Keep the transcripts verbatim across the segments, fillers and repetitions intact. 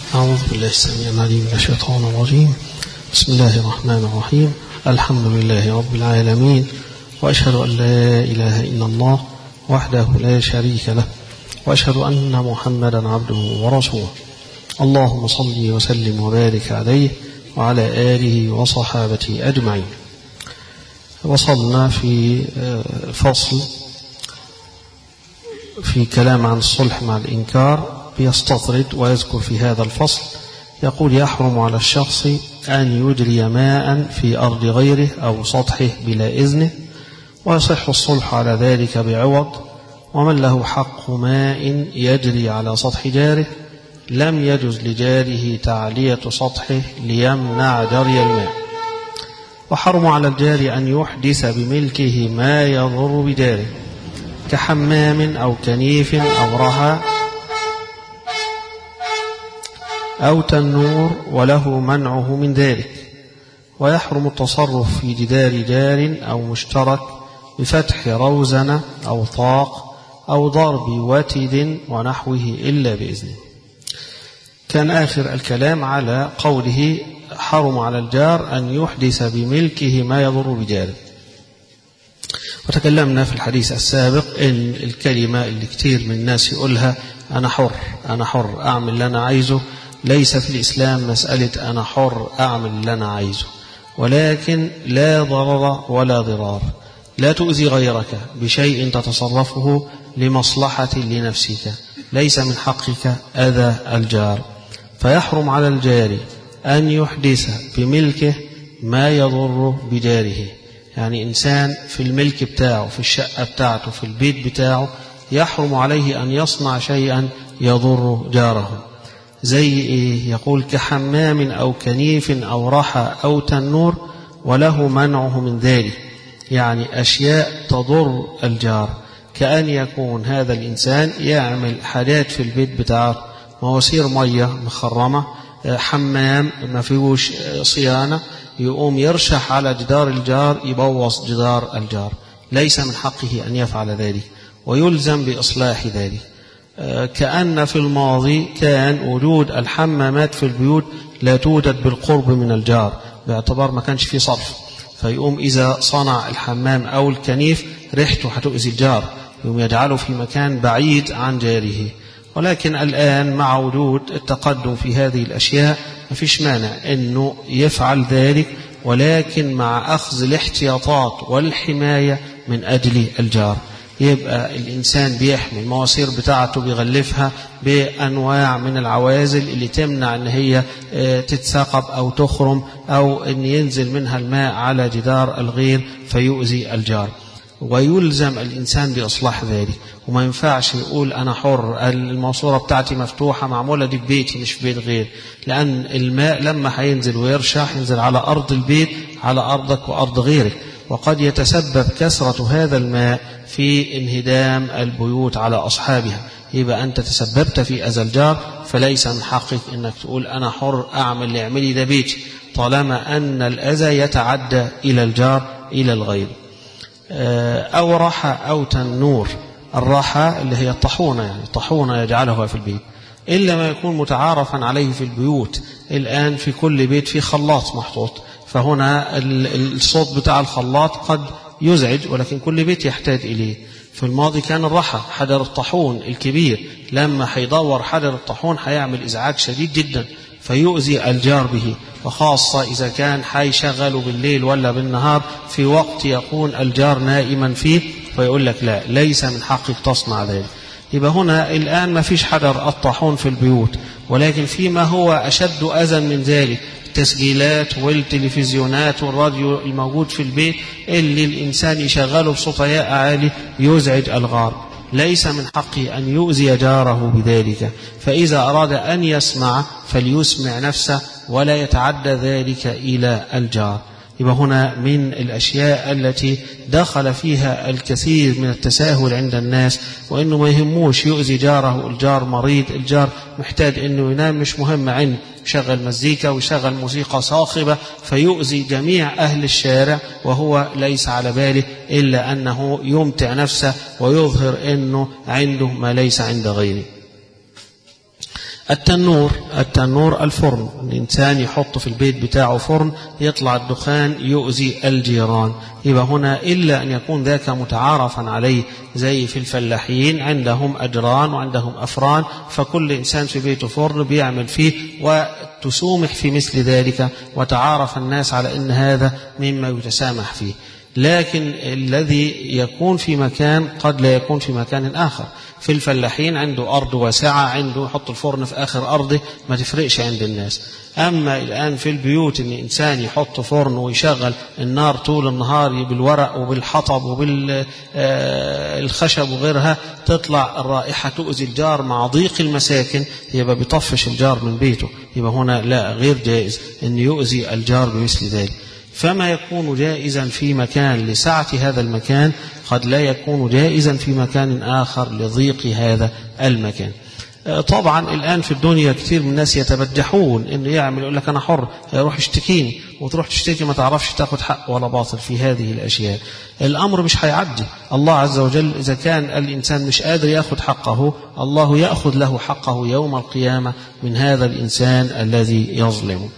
أعوذ بالله السميع العليم من الشيطان الرجيم. بسم الله الرحمن الرحيم. الحمد لله رب العالمين، وأشهد أن لا إله إلا الله وحده لا شريك له، وأشهد أن محمدا عبده ورسوله. اللهم صل وسلم وبارك عليه وعلى آله وصحابته أجمعين. وصلنا في فصل في كلام عن الصلح مع الإنكار، يستطرد ويذكر في هذا الفصل يقول: يحرم على الشخص أن يجري ماء في أرض غيره أو سطحه بلا إذنه، ويصح الصلح على ذلك بعوض. ومن له حق ماء يجري على سطح جاره لم يجز لجاره تعلية سطحه ليمنع جري الماء. وحرم على الجار أن يحدث بملكه ما يضر بجاره كحمام أو كنيف أو رحى أو تنور، وله منعه من ذلك. ويحرم التصرف في جدار جار أو مشترك بفتح روزنة أو طاق أو ضرب وتد ونحوه إلا بإذنه. كان آخر الكلام على قوله: حرم على الجار أن يحدث بملكه ما يضر بجاره. وتكلمنا في الحديث السابق إن الكلمة اللي كتير من الناس يقولها: أنا حر أنا حر أعمل اللي أنا عايزه. ليس في الإسلام مسألة أنا حر أعمل اللي أنا عايزه، ولكن لا ضرر ولا ضرار. لا تؤذي غيرك بشيء تتصرفه لمصلحة لنفسك، ليس من حقك أذى الجار. فيحرم على الجار أن يحدث بملكه ما يضر بجاره. يعني إنسان في الملك بتاعه، في الشقة بتاعته، في البيت بتاعه، يحرم عليه أن يصنع شيئا يضر جاره. زي إيه؟ يقول: كحمام أو كنيف أو رحى أو تنور، وله منعه من ذلك. يعني أشياء تضر الجار، كأن يكون هذا الإنسان يعمل حاجات في البيت بتاعه، مواسير مية مخرمة، حمام ما فيهوش صيانة، يقوم يرشح على جدار الجار يبوظ جدار الجار. ليس من حقه أن يفعل ذلك، ويلزم بإصلاح ذلك. كأن في الماضي كان وجود الحمامات في البيوت لا توجد بالقرب من الجار، باعتبار ما كانش فيه صرف، فيقوم إذا صنع الحمام أو الكنيف ريحته هتؤذي الجار، يقوم يجعله في مكان بعيد عن جاره. ولكن الآن مع وجود التقدم في هذه الأشياء ما فيش مانع أنه يفعل ذلك، ولكن مع أخذ الاحتياطات والحماية من أجل الجار. يبقى الإنسان بيحمي المواسير بتاعته، بيغلفها بأنواع من العوازل اللي تمنع أن هي تتثاقب أو تخرم، أو أن ينزل منها الماء على جدار الغير فيؤذي الجار. ويلزم الإنسان بإصلاح ذلك. وما ينفعش يقول: أنا حر، الماسورة بتاعتي مفتوحة معمولة دي ببيتي مش في بيت غير، لأن الماء لما هينزل ويرشح ينزل على أرض البيت، على أرضك وأرض غيرك، وقد يتسبب كثرة هذا الماء في انهدام البيوت على أصحابها. يبقى أنت تسببت في أذى الجار، فليس من حقك أنك تقول: أنا حر أعمل ليعملي ده بيتي، طالما أن الأذى يتعدى إلى الجار إلى الغير. أو رحى أو تنور. الرحى اللي هي الطحونة، يعني طحونة يجعلها في البيت، إلا ما يكون متعارفا عليه في البيوت. الآن في كل بيت في خلاط محطوط، فهنا الصوت بتاع الخلاط قد يزعج، ولكن كل بيت يحتاج إليه. في الماضي كان الرحى حجر الطاحون الكبير، لما هيدور حجر الطاحون هيعمل إزعاج شديد جدا فيؤذي الجار به، وخاصة إذا كان هيشغله بالليل ولا بالنهار في وقت يكون الجار نائما فيه، فيقول لك: لا، ليس من حقك تصنع ذلك. يبقى هنا الآن ما فيش حجر الطاحون في البيوت، ولكن فيما هو أشد أذى من ذلك، التسجيلات والتلفزيونات والراديو الموجود في البيت اللي الإنسان يشغله بصوت عالي يزعج الغار. ليس من حقه أن يؤذي جاره بذلك، فإذا أراد أن يسمع فليسمع نفسه ولا يتعدى ذلك إلى الجار. يبقى هنا من الأشياء التي دخل فيها الكثير من التساهل عند الناس، وإنه ما يهموش يؤذي جاره. الجار مريض، الجار محتاج إنه ينام، مش مهم عنه يشغل مزيكا ويشغل موسيقى صاخبة فيؤذي جميع أهل الشارع، وهو ليس على باله إلا أنه يمتع نفسه ويظهر أنه عنده ما ليس عند غيره. التنور التنور الفرن، الإنسان يحط في البيت بتاعه فرن يطلع الدخان يؤذي الجيران، يبقى هنا إلا أن يكون ذاك متعارفا عليه زي في الفلاحين عندهم أجران وعندهم أفران، فكل إنسان في بيته فرن بيعمل فيه وتسومح في مثل ذلك وتعارف الناس على أن هذا مما يتسامح فيه. لكن الذي يكون في مكان قد لا يكون في مكان آخر. في الفلاحين عنده أرض واسعة، عنده يحط الفرن في آخر أرضه، ما تفرقش عند الناس. أما الآن في البيوت إن إنسان يحط فرن ويشغل النار طول النهار بالورق وبالحطب وبالخشب وغيرها، تطلع الرائحة تؤذي الجار مع ضيق المساكن، يبقى بيطفش الجار من بيته، يبقى هنا لا، غير جائز أن يؤذي الجار بمثل ذلك. فما يكون جائزا في مكان لسعة هذا المكان قد لا يكون جائزا في مكان آخر لضيق هذا المكان. طبعا الآن في الدنيا كثير من الناس يتبجحون إنه يعمل، يقول لك أنا حر، يروح اشتكيني، وتروح تشتكي ما تعرفش تاخد حق ولا باطل في هذه الأشياء. الأمر مش هيعدي. الله عز وجل إذا كان الإنسان مش قادر ياخد حقه، الله يأخذ له حقه يوم القيامة من هذا الإنسان الذي يظلمه.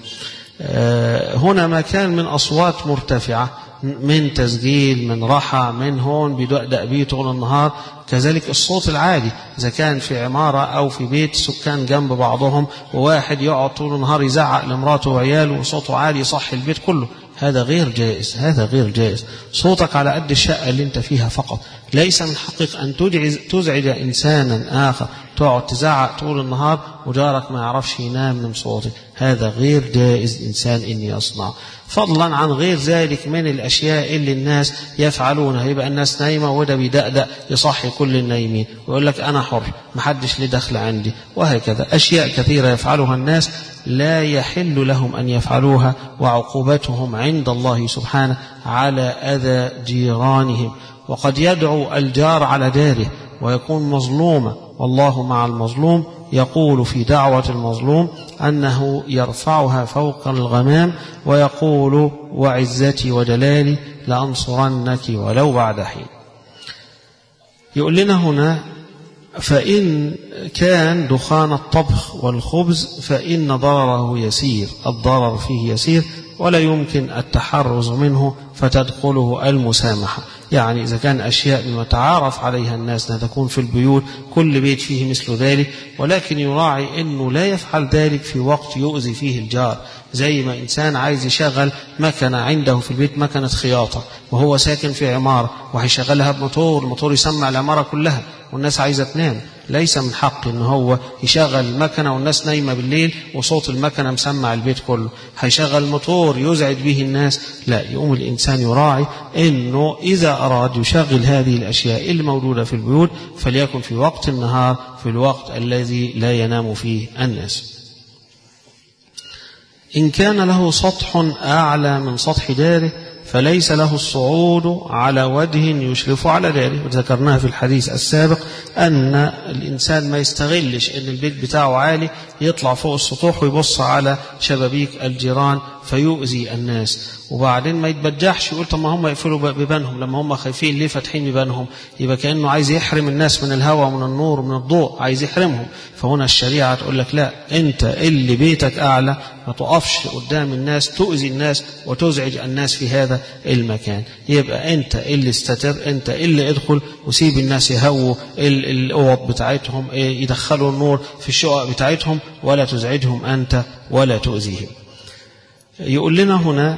هنا ما كان من أصوات مرتفعة، من تسجيل، من رحى، من هون بدأ بيه طول النهار، كذلك الصوت العالي إذا كان في عمارة أو في بيت سكان جنب بعضهم، وواحد يقعد طول النهار يزعق لمراته وعياله وصوته عالي يصحي البيت كله، هذا غير جائز، هذا غير جائز. صوتك على قد الشقة اللي انت فيها فقط، ليس من حقك أن تزعج إنسانا آخر، تقعد تزعق طول النهار وجارك ما يعرفش ينام من صوتك، هذا غير جائز إنسان إن يصنع. فضلا عن غير ذلك من الأشياء اللي الناس يفعلونها، يبقى الناس نايمة وده بيدقدق يصحي كل النايمين ويقول لك أنا حر محدش ليه دخل عندي، وهكذا أشياء كثيرة يفعلها الناس لا يحل لهم أن يفعلوها، وعقوبتهم عند الله سبحانه على أذى جيرانهم. وقد يدعو الجار على داره ويكون مظلوما، والله مع المظلوم، يقول في دعوة المظلوم أنه يرفعها فوق الغمام ويقول وعزتي وجلالي لأنصرنك ولو بعد حين. يقول لنا هنا فإن كان دخان الطبخ والخبز فإن ضرره يسير، الضرر فيه يسير ولا يمكن التحرز منه فتدخله المسامحة. يعني إذا كان أشياء بما تعارف عليها الناس أنها تكون في البيوت، كل بيت فيه مثل ذلك، ولكن يراعي أنه لا يفعل ذلك في وقت يؤذي فيه الجار. زي ما إنسان عايز يشغل مكنة عنده في البيت، مكنة خياطة، وهو ساكن في عمارة وهيشغلها بموتور، الموتور يسمع العمارة كلها والناس عايزة تنام، ليس من حق إن هو يشغل المكنة والناس نايمة بالليل وصوت المكنة مسمع البيت كله، هيشغل موتور يزعج به الناس، لا، يقوم الإنسان يراعي إنه إذا أراد يشغل هذه الأشياء اللي موجودة في البيوت فليكن في وقت النهار، في الوقت الذي لا ينام فيه الناس. إن كان له سطح أعلى من سطح داره فليس له الصعود على وجه يشرف على داره، وذكرناها في الحديث السابق أن الإنسان ما يستغلش أن البيت بتاعه عالي يطلع فوق السطوح ويبص على شبابيك الجيران فيؤذي الناس، وبعدين ما يتبجحش يقول طب ما هم يقفلوا بيبانهم، لما هم خايفين ليه فاتحين بيبانهم؟ يبقى كأنه عايز يحرم الناس من الهواء ومن النور ومن الضوء، عايز يحرمهم. فهنا الشريعة تقول لك لا، أنت اللي بيتك أعلى ما تقفش قدام الناس تؤذي الناس وتزعج الناس في هذا المكان، يبقى أنت اللي استتر، أنت اللي ادخل وسيب الناس يهووا الأوض بتاعتهم، يدخلوا النور في الشقق بتاعتهم، ولا تزعجهم أنت ولا تؤذيهم. يقول لنا هنا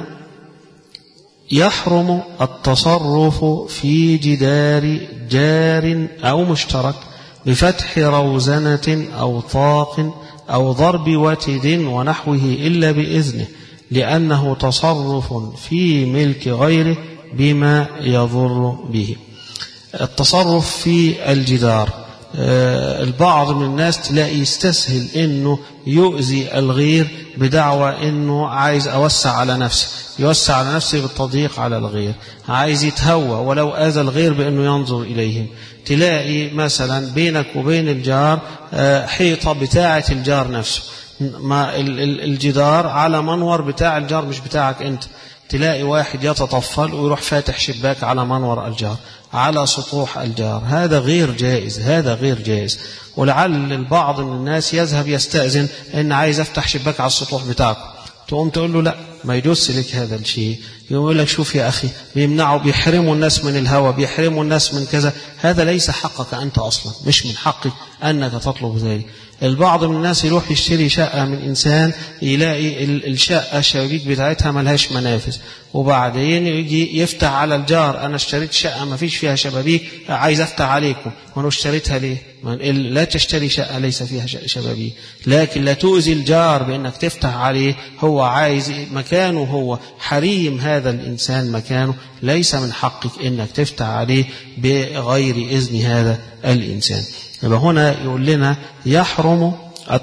يحرم التصرف في جدار جار أو مشترك بفتح روزنة أو طاق أو ضرب وتد ونحوه إلا بإذنه، لأنه تصرف في ملك غيره بما يضر به. التصرف في الجدار، البعض من الناس تلاقي يستسهل انه يؤذي الغير بدعوى انه عايز اوسع على نفسه، يوسع على نفسه بالتضييق على الغير، عايز يتهوى ولو اذى الغير بانه ينظر اليهم. تلاقي مثلا بينك وبين الجار حيطة بتاعة الجار نفسه، ما الجدار على منور بتاع الجار مش بتاعك انت، تلاقي واحد يتطفل ويروح فاتح شباك على منور الجار، على سطوح الجار. هذا غير جائز، هذا غير جائز. ولعل البعض من الناس يذهب يستأذن إن عايز أفتح شباك على السطوح بتاعكم، تقوم تقول له لا ما يجوز لك هذا الشيء، يقول لك شوف يا أخي بيمنعوا بيحرموا الناس من الهواء، بيحرموا الناس من كذا. هذا ليس حقك أنت أصلا، مش من حقك أنك تطلب ذلك. البعض من الناس يروح يشتري شقة من إنسان، يلاقي الشقة الشبابيك بتاعتها ملهاش منافذ، وبعدين يجي يفتح على الجار، أنا اشتريت شقة ما فيش فيها شبابيك عايز أفتح عليكم. وأنا اشتريتها ليه؟ لا تشتري شقة ليس فيها شبابيك، لكن لا تؤذي الجار بأنك تفتح عليه. هو عايز مكانه، هو حريم هذا الإنسان مكانه، ليس من حقك أنك تفتح عليه بغير إذن هذا الإنسان. يبقى هنا يقول لنا يحرم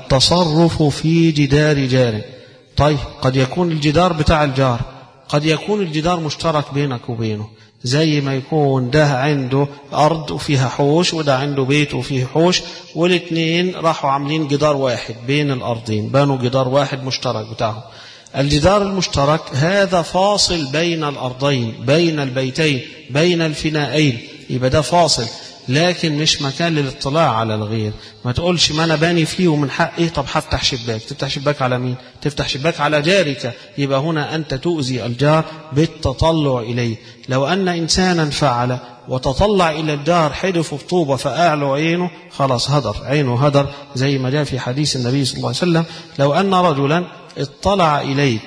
التصرف في جدار جار. طيب قد يكون الجدار بتاع الجار، قد يكون الجدار مشترك بينك وبينه، زي ما يكون ده عنده أرض وفيها حوش وده عنده بيت وفيه حوش، والاثنين راحوا عاملين جدار واحد بين الأرضين، بنوا جدار واحد مشترك بتاعهم. الجدار المشترك هذا فاصل بين الأرضين، بين البيتين، بين الفنائين، يبقى ده فاصل، لكن مش مكان للاطلاع على الغير. ما تقولش ما أنا باني فيه ومن حقي طب هفتح شباك. تفتح شباك على مين؟ تفتح شباك على جارك. يبقى هنا أنت تؤذي الجار بالتطلع إليه. لو أن إنسانا فعل وتطلع إلى الجار حدف بطوبة فأعلى عينه، خلاص هدر، عينه هدر، زي ما جاء في حديث النبي صلى الله عليه وسلم: لو أن رجلا اطلع إليك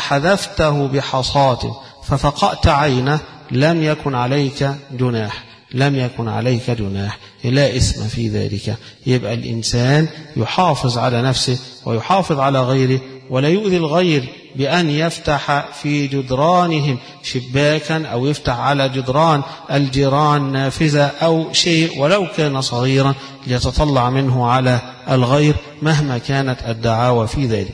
فحذفته بحصاة ففقأت عينه لم يكن عليك جناح، لم يكن عليك جناح، لا إثم في ذلك. يبقى الإنسان يحافظ على نفسه ويحافظ على غيره، ولا يؤذي الغير بأن يفتح في جدرانهم شباكا أو يفتح على جدران الجيران نافذة أو شيء ولو كان صغيرا ليتطلع منه على الغير مهما كانت الدعاوى في ذلك.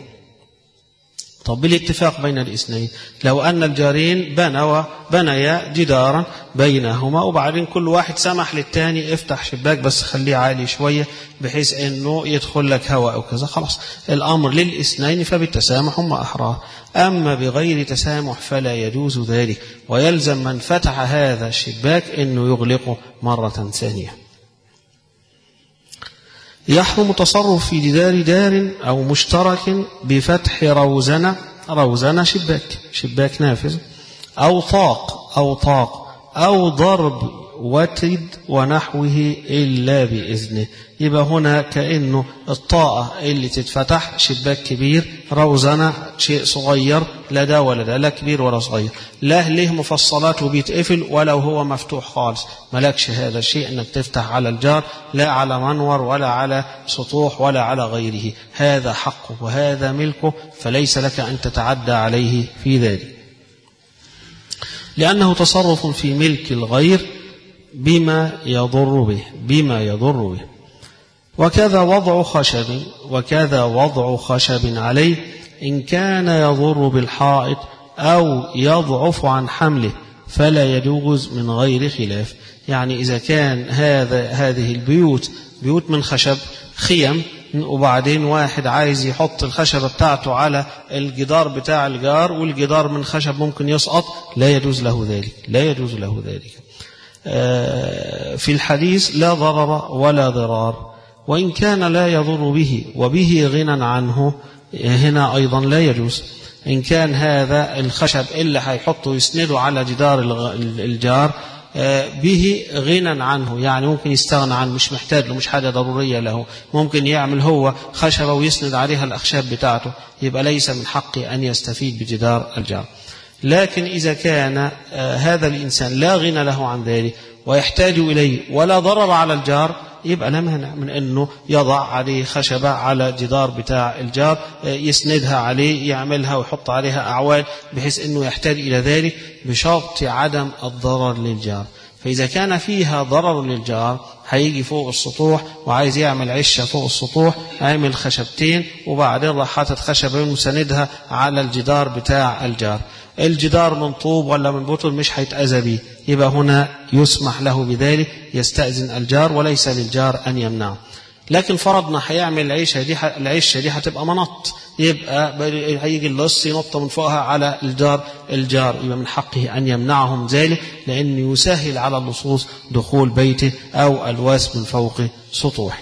طب بالاتفاق بين الاثنين، لو أن الجارين بنوا بنيا جدارا بينهما وبعدين كل واحد سمح للتاني افتح شباك بس خليه عالي شوية بحيث أنه يدخل لك هواء أو كذا، خلاص الأمر للاثنين فبالتسامح هم أحرار. أما بغير تسامح فلا يجوز ذلك، ويلزم من فتح هذا الشباك أنه يغلقه مرة ثانية. يحرم تصرف في جدار دار أو مشترك بفتح روزنة، روزنة شباك، شباك نافذ، أو طاق أو طاق أو ضرب وتد ونحوه إلا بإذنه. يبقى هنا كأنه الطاقة اللي تتفتح شباك كبير، روزنة شيء صغير، لا ده ولا ده، لا كبير ولا صغير، لا له مفصلات وبيتقفل ولو هو مفتوح خالص، ملكش هذا الشيء أنك تفتح على الجار، لا على منور ولا على سطوح ولا على غيره. هذا حقه وهذا ملكه، فليس لك أن تتعدى عليه في ذلك، لأنه تصرف في ملك الغير بما يضر به، بما يضر به. وكذا وضع خشب، وكذا وضع خشب عليه إن كان يضر بالحائط أو يضعف عن حمله فلا يجوز من غير خلاف. يعني إذا كان هذا هذه البيوت بيوت من خشب، خيم، وبعدين واحد عايز يحط الخشبة بتاعته على الجدار بتاع الجار والجدار من خشب ممكن يسقط، لا يجوز له ذلك، لا يجوز له ذلك. في الحديث لا ضرر ولا ضرار، وإن كان لا يضر به وبه غنى عنه، هنا أيضا لا يجوز. إن كان هذا الخشب اللي هيحطه يسنده على جدار الجار به غنى عنه، يعني ممكن يستغنى عنه، مش محتاج له، مش حاجة ضرورية له، ممكن يعمل هو خشبة ويسند عليها الأخشاب بتاعته، يبقى ليس من حقه أن يستفيد بجدار الجار. لكن إذا كان هذا الإنسان لا غنى له عن ذلك ويحتاج إليه ولا ضرر على الجار، يبقى لا مانع من أنه يضع عليه خشبة على جدار بتاع الجار يسندها عليه، يعملها ويحط عليها أعواد بحيث أنه يحتاج إلى ذلك، بشرط عدم الضرر للجار. فإذا كان فيها ضرر للجار، هيجي فوق السطوح وعايز يعمل عشة فوق السطوح، عامل خشبتين وبعدين راح حاطط خشبين وسندها على الجدار بتاع الجار، الجدار من طوب ولا من بطل مش هيتأذى بيه، يبقى هنا يسمح له بذلك، يستأذن الجار وليس للجار أن يمنعه. لكن فرضنا هيعمل العيشة دي، العيشة دي هتبقى منط، يبقى هيجي اللص ينط من فوقها على الجار الجار يبقى من حقه أن يمنعهم ذلك، لأنه يسهل على اللصوص دخول بيته أو الواس من فوق سطوحه.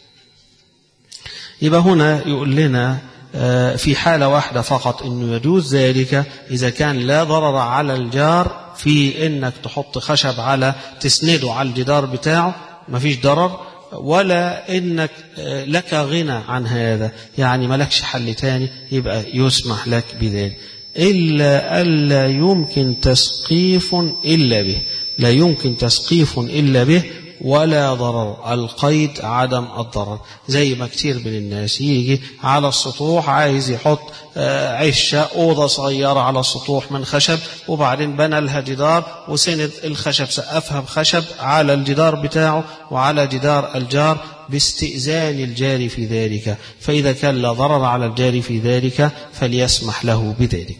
يبقى هنا يقول لنا في حالة واحدة فقط إنه يجوز ذلك إذا كان لا ضرر على الجار في إنك تحط خشب على تسنده على الجدار بتاعه، ما فيش ضرر، ولا إنك لك غنى عن هذا، يعني ملكش حل تاني، يبقى يسمح لك بذلك، إلا ألا يمكن تسقيف إلا به، لا يمكن تسقيف إلا به ولا ضرر، القيد عدم الضرر. زي ما كتير من الناس يجي على السطوح عايز يحط عشة أوضة صغيرة على السطوح من خشب، وبعدين بنى لها جدار وسند الخشب سقفها بخشب على الجدار بتاعه وعلى جدار الجار باستئذان الجار في ذلك، فإذا كان لا ضرر على الجار في ذلك فليسمح له بذلك.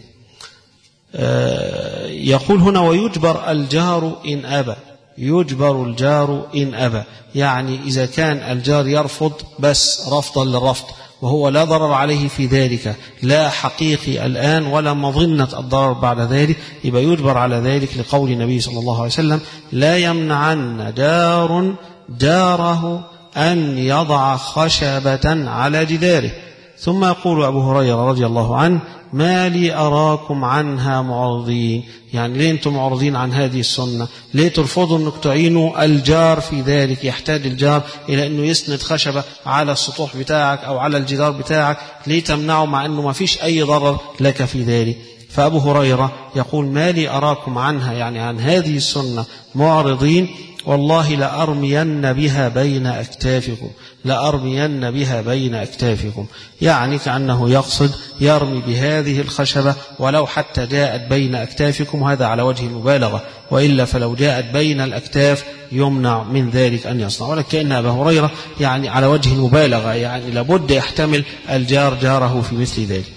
يقول هنا ويجبر الجار إن أبى، يجبر الجار إن أبى، يعني إذا كان الجار يرفض بس رفضا للرفض وهو لا ضرر عليه في ذلك، لا حقيقي الآن ولا مظنة الضرر بعد ذلك، يبقى يجبر على ذلك لقول النبي صلى الله عليه وسلم لا يمنعن جار جاره أن يضع خشبة على جداره. ثم يقول أبو هريرة رضي الله عنه ما لي أراكم عنها معرضين، يعني ليه أنتم معرضين عن هذه السنة؟ ليه ترفضوا أنك تعينوا الجار في ذلك؟ يحتاج الجار إلى أنه يسند خشبة على السطوح بتاعك أو على الجدار بتاعك، ليه تمنعه مع أنه ما فيش أي ضرر لك في ذلك؟ فأبو هريرة يقول ما لي أراكم عنها، يعني عن هذه السنة معرضين، والله لأرمين بها بين أكتافكم، لأرمين بها بين أكتافكم، يعني كأنه يقصد يرمي بهذه الخشبة ولو حتى جاءت بين أكتافكم، وهذا على وجه المبالغة، وإلا فلو جاءت بين الأكتاف يمنع من ذلك أن يصنع، ولكن أبا هريرة يعني على وجه المبالغة، يعني لابد يحتمل الجار جاره في مثل ذلك.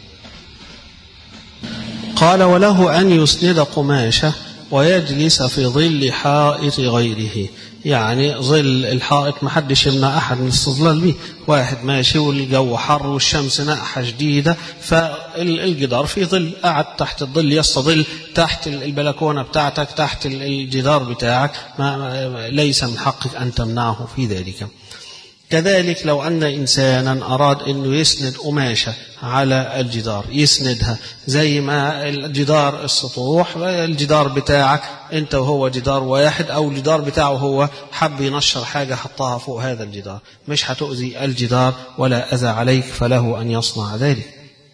قال وله أن يسند قماشة ويجلس في ظل حائط غيره، يعني ظل الحائط ما حدش يمنع أحد من الاستظلال به، واحد ماشي والجو حر والشمس ناقحة شديدة فالجدار في ظل، قعد تحت الظل يستظل تحت البلكونة بتاعتك تحت الجدار بتاعك، ما ليس من حقك أن تمنعه في ذلك. كذلك لو أن إنسانا أراد أنه يسند قماشة على الجدار يسندها، زي ما الجدار السطوح الجدار بتاعك أنت وهو جدار واحد، أو الجدار بتاعه هو حب ينشر حاجة حطها فوق هذا الجدار، مش هتؤذي الجدار ولا أذى عليك، فله أن يصنع ذلك.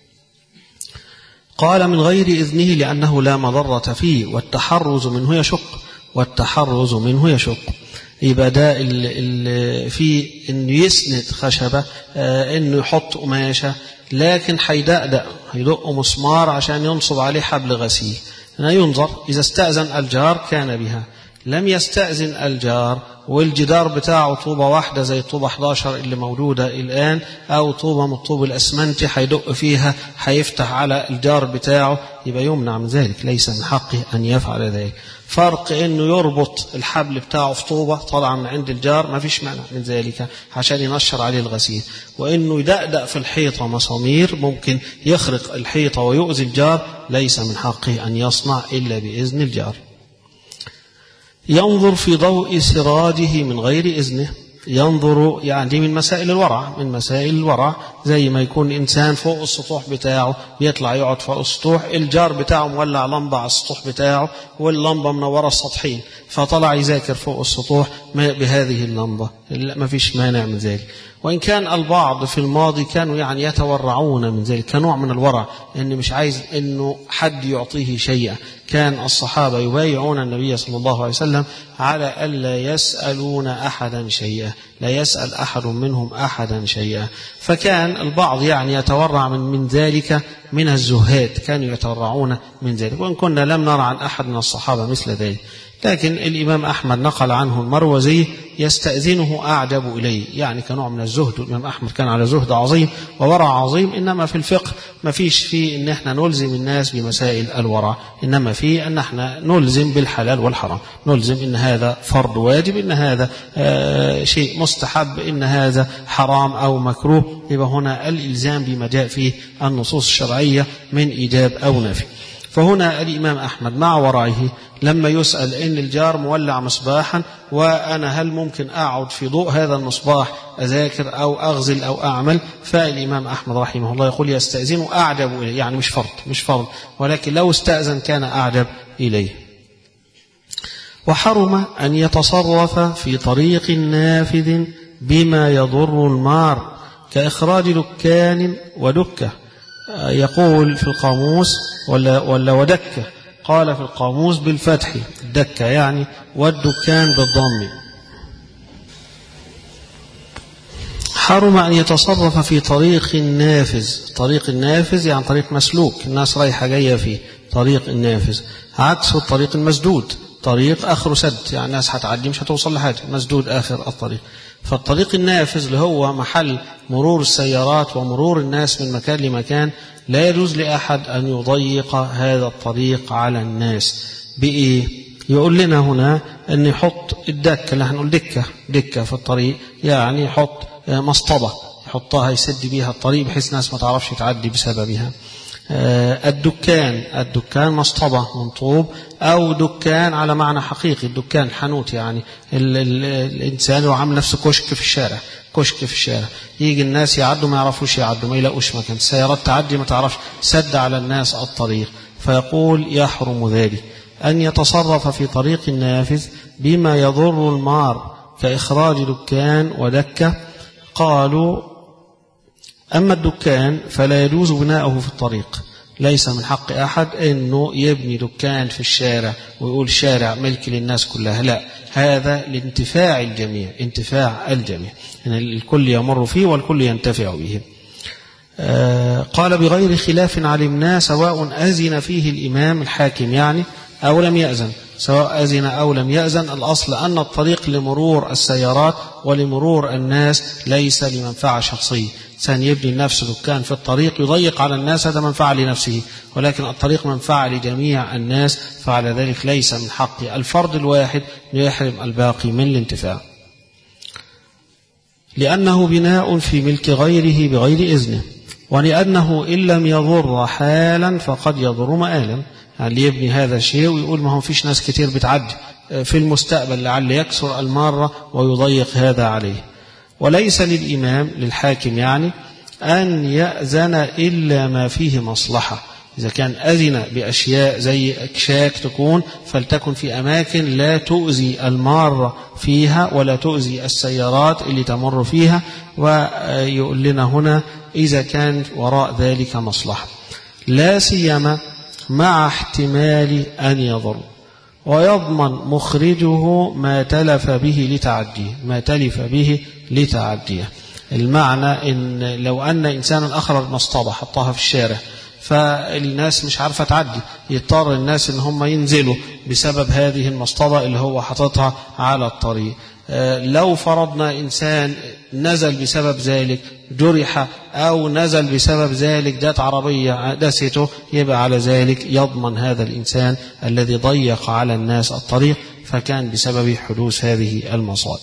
قال من غير إذنه لأنه لا مضرة فيه والتحرز منه يشق، والتحرز منه يشق، يبقى ده في انه يسند خشبه، انه يحط قماشه، لكن هيدقدق هيدق مسمار عشان ينصب عليه حبل غسيل، هنا ينظر اذا استأذن الجار كان بها، لم يستأذن الجار والجدار بتاعه طوبة واحدة زي طوبة إحدى عشر اللي موجودة الآن، أو طوبة من الطوب الأسمنتي هيدق فيها هيفتح على الجار بتاعه، يبقى يمنع من ذلك، ليس من حقه أن يفعل ذلك. فرق إنه يربط الحبل بتاعه في طوبة طالعة من عند الجار ما فيش مانع من ذلك عشان ينشر عليه الغسيل، وإنه يدقدق في الحيطة مسامير ممكن يخرق الحيطة ويؤذي الجار، ليس من حقه أن يصنع إلا بإذن الجار. ينظر في ضوء سراجه من غير إذنه، ينظر يعني من مسائل الورع، من مسائل الورع زي ما يكون إنسان فوق السطوح بتاعه بيطلع يقعد فوق السطوح، الجار بتاعه مولع لمبة على السطوح بتاعه واللمبة منورة السطحين، فطلع يذاكر فوق السطوح بهذه اللمبة، ما فيش مانع من ذلك. وإن كان البعض في الماضي كانوا يعني يتورعون من ذلك كنوع من الورع، إن مش عايز إنه حد يعطيه شيئا، كان الصحابة يبايعون النبي صلى الله عليه وسلم على ألا يسألون أحدا شيئا، لا يسأل أحد منهم أحدا شيئا، فكان البعض يعني يتورع من, من ذلك من الزهاد، كانوا يتورعون من ذلك، وإن كنا لم نرى عن أحد من الصحابة مثل ذلك. لكن الإمام أحمد نقل عنه المروزي يستأذنه أعجب إليه، يعني كنوع من الزهد. الإمام أحمد كان على زهد عظيم وورع عظيم، إنما في الفقه ما فيش فيه إن احنا نلزم الناس بمسائل الورع، إنما فيه أن احنا نلزم بالحلال والحرام، نلزم إن هذا فرض واجب، إن هذا آه شيء مستحب، إن هذا حرام أو مكروه. يبقى هنا الإلزام بما جاء فيه النصوص الشرعية من إيجاب أو نفي. فهنا الإمام أحمد مع ورعه لما يسأل إن الجار مولع مصباحا وأنا هل ممكن أقعد في ضوء هذا المصباح أذاكر أو أغزل أو أعمل، فالإمام أحمد رحمه الله يقول يستأذن أعجب إليه، يعني مش فرض مش فرض ولكن لو استأذن كان أعجب إليه. وحرم أن يتصرف في طريق نافذ بما يضر المار كإخراج دكان ودكة. يقول في القاموس ولا, ولا ودكة، قال في القاموس بالفتح الدكة يعني، والدكان بالضم. حرم أن يتصرف في طريق النافذ. طريق النافذ يعني طريق مسلوك، الناس رايحة جاية فيه، طريق النافذ عكس الطريق المسدود، طريق آخر سد، يعني الناس هتعدي مش هتوصل لحاجة، مسدود آخر الطريق. فالطريق النافذ اللي هو محل مرور السيارات ومرور الناس من مكان لمكان لا يجوز لأحد أن يضيق هذا الطريق على الناس. بإيه؟ يقول لنا هنا أن يحط الدكة اللي هنقول دكة دكة في الطريق، يعني يحط مصطبة يحطها يسد بيها الطريق بحيث الناس ما تعرفش تعدي بسببها. الدكان الدكان مصطبة من طوب أو دكان على معنى حقيقي، الدكان حانوت، يعني ال ال الإنسان وعامل نفسه كشك في الشارع، كشك في الشارع يجي الناس يعدوا ما يعرفوش يعدوا، ما يلاقوش مكان، السيارات تعدي ما تعرفش، سد على الناس الطريق. فيقول يحرم ذلك أن يتصرف في طريق النافذ بما يضر المار كإخراج دكان ودكة. قالوا أما الدكان فلا يجوز بناؤه في الطريق، ليس من حق أحد أنه يبني دكان في الشارع ويقول شارع ملك للناس كلها، لا، هذا لانتفاع الجميع، انتفاع الجميع، يعني الكل يمر فيه والكل ينتفع به. آه قال بغير خلاف علمنا سواء أذن فيه الإمام الحاكم يعني أو لم يأذن، سواء أذن أو لم يأذن، الأصل أن الطريق لمرور السيارات ولمرور الناس ليس لمنفعة شخصية. إنسان يبني لنفسه دكان في الطريق يضيق على الناس، هذا منفعة لنفسه، ولكن الطريق منفعة لجميع الناس، فعلى ذلك ليس من حق الفرد الواحد ليحرم الباقي من الانتفاع، لأنه بناء في ملك غيره بغير إذنه، ولأنه إن لم يضر حالا فقد يضر مآلا. يعني يبني هذا الشيء ويقول ما هو فيش ناس كتير بتعدي في المستقبل لعل يكسر المارة ويضيق هذا عليه. وليس للإمام للحاكم يعني أن يأذن إلا ما فيه مصلحة. إذا كان أذن بأشياء زي أكشاك تكون فلتكن في أماكن لا تؤذي المارة فيها ولا تؤذي السيارات اللي تمر فيها، ويقول لنا هنا إذا كان وراء ذلك مصلحة، لا سيما مع احتمال أن يضر، ويضمن مخرجه ما تلف به لتعديه، ما تلف به لتعديه. المعنى إن لو أن إنسانا أخرج مصطبة حطها في الشارع فالناس مش عارفة تعدي، يضطر الناس إن هم ينزلوا بسبب هذه المصطبة اللي هو حطتها على الطريق. لو فرضنا إنسان نزل بسبب ذلك جرح أو نزل بسبب ذلك جات عربية دسته، يبقى على ذلك يضمن هذا الإنسان الذي ضيق على الناس الطريق فكان بسبب حدوث هذه المصائب.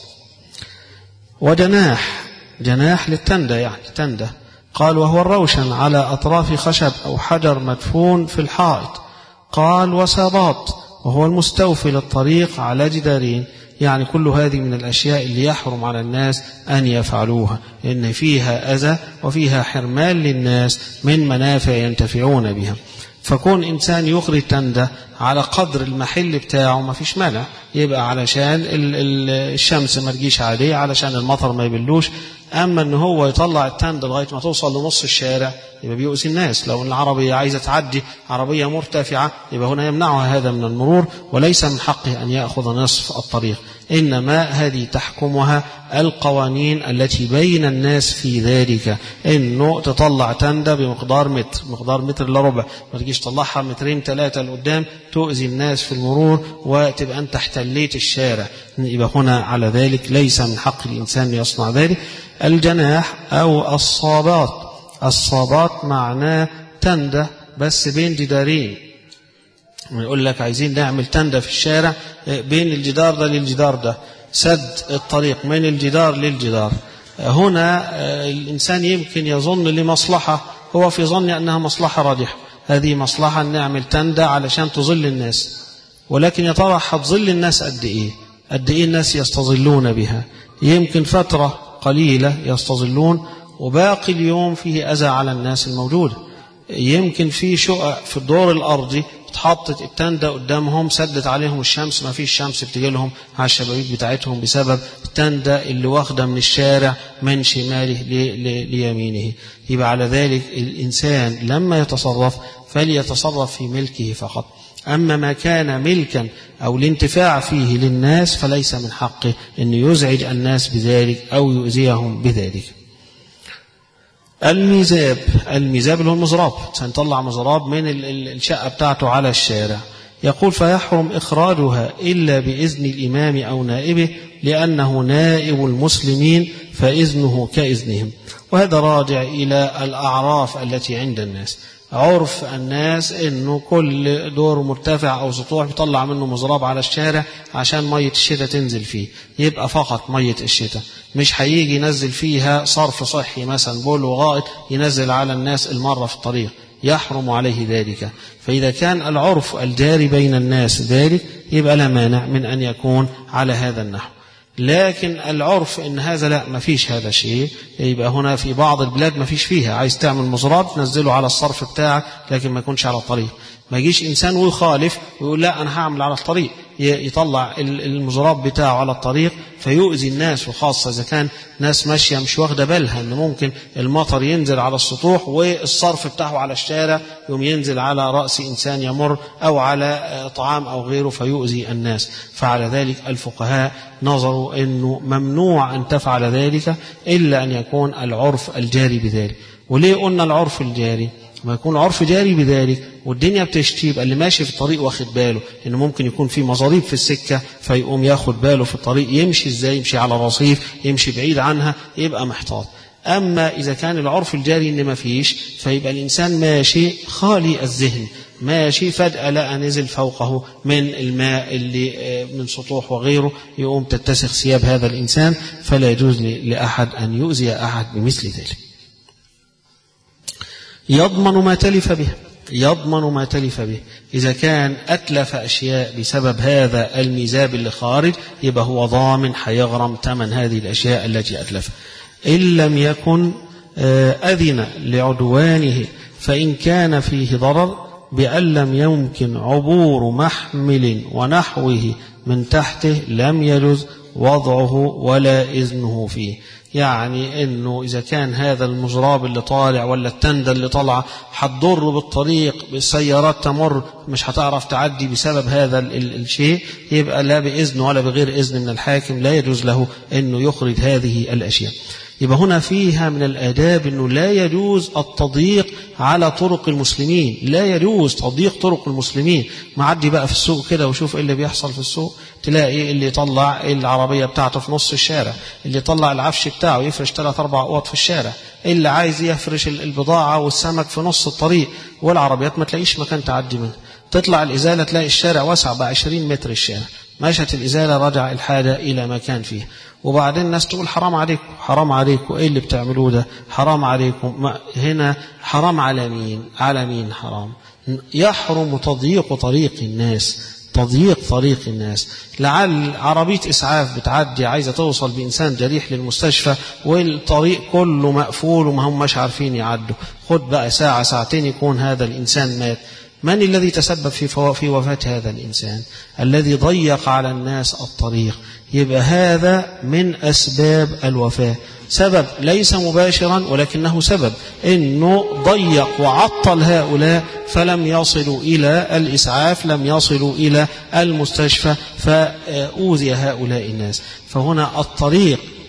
وجناح جناح للتندة يعني تندة، قال وهو الروشن على أطراف خشب أو حجر مدفون في الحائط. قال وساباط وهو المستوفي للطريق على جدارين، يعني كل هذه من الأشياء اللي يحرم على الناس أن يفعلوها، لأن فيها أذى وفيها حرمان للناس من منافع ينتفعون بها. فكون إنسان يخرج تندة على قدر المحل بتاعه ما فيش مانع، يبقى علشان الشمس ما تجيش عليه، علشان المطر ما يبلوش. أما أنه هو يطلع التندة لغاية ما توصل لنص الشارع يبقى بيؤذي الناس. لو العربية عايزة تعدي عربية مرتفعة يبقى هنا يمنعها هذا من المرور، وليس من حقه أن يأخذ نصف الطريق، إنما هذه تحكمها القوانين التي بين الناس في ذلك. إنه تطلع تندة بمقدار متر، مقدار متر إلا ربع، ما تجيش تطلعها مترين ثلاثة لقدام تؤذي الناس في المرور وتبقى أنت احتليت الشارع، يبقى هنا على ذلك ليس من حق الإنسان يصنع ذلك. الجناح أو الصابات، الصابات معناه تندة بس بين جدارين، يقول لك عايزين نعمل تندة في الشارع بين الجدار ده للجدار ده، سد الطريق من الجدار للجدار. هنا الإنسان يمكن يظن لمصلحة، هو في ظن أنها مصلحة راجحة، هذه مصلحة نعمل تندة علشان تظل الناس، ولكن يا ترى هتظل الناس قد إيه؟ قد إيه الناس يستظلون بها؟ يمكن فترة قليلة يستظلون وباقي اليوم فيه أذى على الناس الموجودة. يمكن في شقق في الدور الأرضي اتحطت التندة قدامهم سدت عليهم الشمس، ما فيش شمس بتجي لهم على الشبابيك بتاعتهم بسبب التندة اللي واخدة من الشارع من شماله ليمينه. يبقى على ذلك الإنسان لما يتصرف فليتصرف في ملكه فقط، أما ما كان ملكا أو الانتفاع فيه للناس فليس من حقه أن يزعج الناس بذلك أو يؤذيهم بذلك. الميزاب، الميزاب اللي هو المزراب، سنطلع مزراب من الشقة بتاعته على الشارع. يقول فيحرم إخراجها إلا بإذن الإمام أو نائبه لأنه نائب المسلمين فإذنه كإذنهم. وهذا راجع إلى الأعراف التي عند الناس. عرف الناس إنه كل دور مرتفع أو سطوح بيطلع منه مزراب على الشارع عشان مية الشتاء تنزل فيه، يبقى فقط مية الشتاء، مش هيجي ينزل فيها صرف صحي مثلا بول وغائط ينزل على الناس المرة في الطريق، يحرم عليه ذلك. فإذا كان العرف الجاري بين الناس ذلك يبقى لا مانع من أن يكون على هذا النحو. لكن العرف إن هذا لا ما فيش هذا شيء، يبقى هنا في بعض البلاد ما فيش فيها، عايز تعمل مزراب تنزله على الصرف بتاعك لكن ما يكونش على الطريق. ما يجيش إنسان ويخالف ويقول لا أنا هعمل على الطريق، يطلع المزراب بتاعه على الطريق فيؤذي الناس، وخاصة إذا كان ناس ماشية مش واخدة بالها إن ممكن المطر ينزل على السطوح والصرف بتاعه على الشارع يوم ينزل على رأس إنسان يمر أو على طعام أو غيره فيؤذي الناس. فعلى ذلك الفقهاء نظروا أنه ممنوع أن تفعل ذلك إلا أن يكون العرف الجاري بذلك. وليه قلنا العرف الجاري؟ ما يكون عرف جاري بذلك والدنيا بتشتي، يبقى اللي ماشي في الطريق واخد باله إنه ممكن يكون في مصاريف في السكة فيقوم ياخد باله في الطريق يمشي إزاي، يمشي على رصيف، يمشي بعيد عنها، يبقى محتاط. أما إذا كان العرف الجاري إن ما فيش فيبقى الإنسان ماشي خالي الذهن، ماشي فجأة لقى نزل فوقه من الماء اللي من سطوح وغيره يقوم تتسخ ثياب هذا الإنسان، فلا يجوز لأحد أن يؤذي أحد بمثل ذلك. يضمن ما تلف به، يضمن ما تلف به. إذا كان أتلف أشياء بسبب هذا الميزاب اللي خارج يبقى هو ضامن حيغرم ثمن هذه الأشياء التي أتلف. إن لم يكن أذن لعدوانه فإن كان فيه ضرر بأن لم يمكن عبور محمل ونحوه من تحته لم يجوز وضعه ولا إذنه فيه. يعني إنه إذا كان هذا المزراب اللي طالع ولا التندة اللي طالعة هتضر بالطريق بالسيارات تمر مش هتعرف تعدي بسبب هذا الشيء، يبقى لا بإذن ولا بغير إذن من الحاكم لا يجوز له إنه يخرج هذه الأشياء. يبقى هنا فيها من الآداب إنه لا يجوز التضييق على طرق المسلمين، لا يجوز تضييق طرق المسلمين. معدي بقى في السوق كده وشوف إيه اللي بيحصل في السوق، تلاقي اللي يطلع العربية بتاعته في نص الشارع، اللي يطلع العفش بتاعه يفرش ثلاث أربع أوض في الشارع، اللي عايز يفرش البضاعة والسمك في نص الطريق، والعربيات ما تلاقيش مكان تعدي منه. تطلع الإزالة تلاقي الشارع واسع بقى عشرين متر الشارع، مشت الإزالة رجع الحاجة إلى مكان فيه. وبعدين الناس تقول حرام عليكم، حرام عليكم، إيه اللي بتعملوه ده؟ حرام عليكم. هنا حرام على مين؟ على مين حرام؟ يحرم تضييق طريق الناس، تضييق طريق الناس. لعل عربية إسعاف بتعدي عايزة توصل بإنسان جريح للمستشفى والطريق كله مقفول وما هم مش عارفين يعدوا، خد بقى ساعة ساعتين يكون هذا الإنسان مات. من الذي تسبب في في وفاة هذا الإنسان؟ الذي ضيق على الناس الطريق. يبقى هذا من أسباب الوفاة، سبب ليس مباشرا ولكنه سبب، إنه ضيق وعطل هؤلاء فلم يصلوا إلى الإسعاف، لم يصلوا إلى المستشفى فأوذي هؤلاء الناس. فهنا الطريق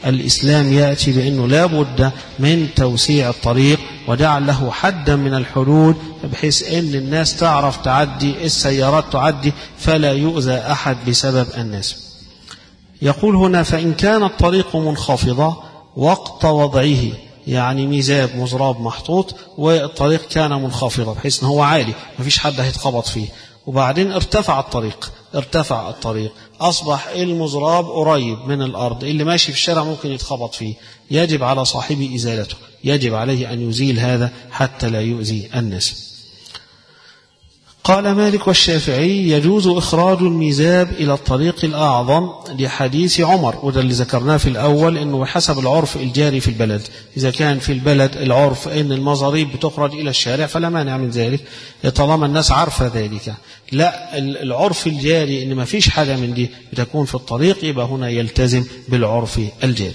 الإسلام يأتي بأنه لا بد من توسيع الطريق وجعل له حدا من الحدود بحيث أن الناس تعرف تعدي، السيارات تعدي فلا يؤذى أحد بسبب الناس. يقول هنا: فإن كان الطريق منخفضة وقت وضعه، يعني ميزاب مزراب محطوط والطريق كان منخفضة بحيث أنه هو عالي ما فيش حد هيتخبط فيه، وبعدين ارتفع الطريق ارتفع الطريق أصبح المزراب قريب من الأرض، اللي ماشي في الشارع ممكن يتخبط فيه، يجب على صاحبه إزالته، يجب عليه أن يزيل هذا حتى لا يؤذي الناس. قال مالك والشافعي: يجوز إخراج الميزاب إلى الطريق الأعظم لحديث عمر، وده اللي ذكرناه في الأول أنه حسب العرف الجاري في البلد، إذا كان في البلد العرف أن المزاريب بتخرج إلى الشارع فلا مانع من ذلك طالما الناس عارفة ذلك. لا، العرف الجاري أن ما فيش حاجة من دي بتكون في الطريق، يبقى هنا يلتزم بالعرف الجاري.